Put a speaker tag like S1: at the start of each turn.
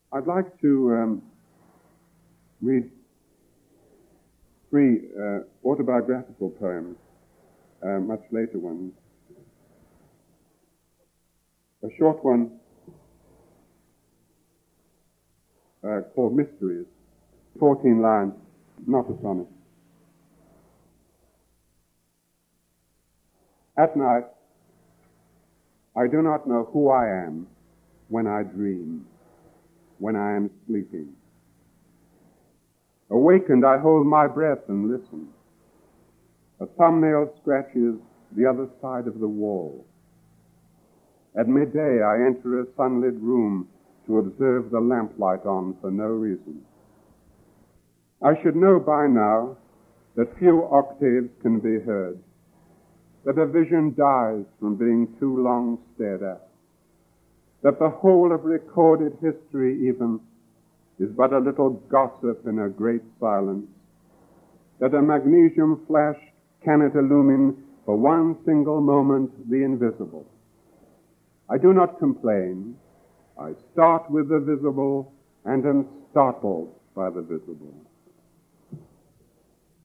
S1: I'd like to read three autobiographical poems, much later ones. A short one called Mysteries, 14 lines, not a sonnet. At night, I do not know who I am when I dream, when I am sleeping. Awakened, I hold my breath and listen. A thumbnail scratches the other side of the wall. At midday, I enter a sunlit room to observe the lamplight on for no reason. I should know by now that few octaves can be heard, that a vision dies from being too long stared at, that the whole of recorded history even is but a little gossip in a great silence, that a magnesium flash cannot illumine for one single moment the invisible. I do not complain. I start with the visible and am startled by the visible.